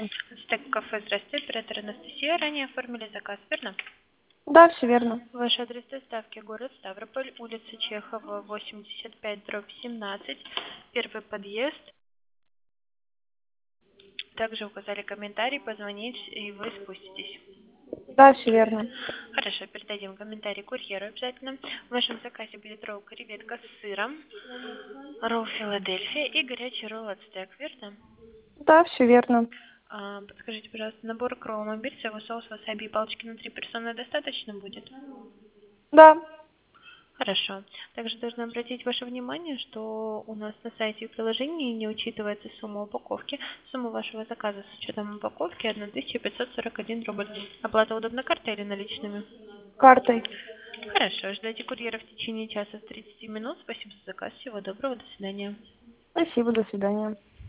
Стек кафе, здравствуйте, оператор Анастасия. Ранее оформили заказ, верно? Да, все верно. Ваш адрес доставки город Ставрополь, улица Чехова, 85/17, первый подъезд. Также указали комментарий, позвонить, и вы спуститесь. Да, все верно. Хорошо, передадим комментарий курьеру обязательно. В вашем заказе будет ролл креветка с сыром, ролл Филадельфия и горячий ролл от стек, верно? Да, все верно. Подскажите, пожалуйста, набор кролл бир, соевый соус, васаби и палочки на 3 персоны достаточно будет? Да. Хорошо. Также должна обратить ваше внимание, что у нас на сайте и приложении не учитывается сумма упаковки. Сумма вашего заказа с учетом упаковки 1541 рубль. Оплата удобна картой или наличными? Картой. Хорошо. Ждайте курьера в течение часа с 30 минут. Спасибо за заказ. Всего доброго. До свидания. Спасибо, до свидания.